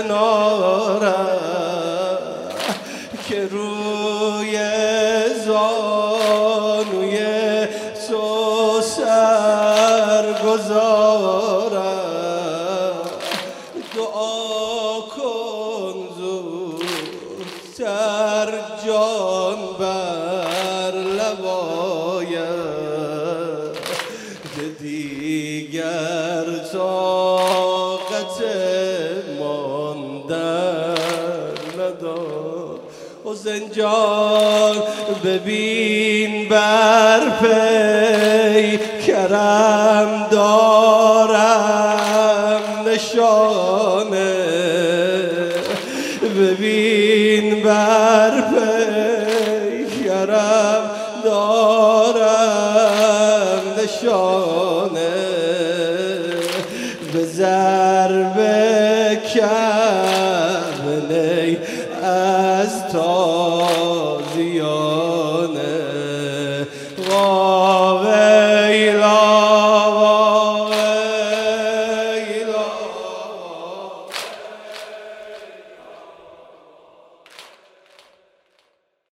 کنارم که روی زانوی تو سر گذارم دعا کن زودتر جان بر لبایم دیگر طاقت ماندن ندارم حسین جان ببین بر پیکرم دارم نشانه ببین بر پیکرم دارم نشانه به ضرب کبلی از تازیانه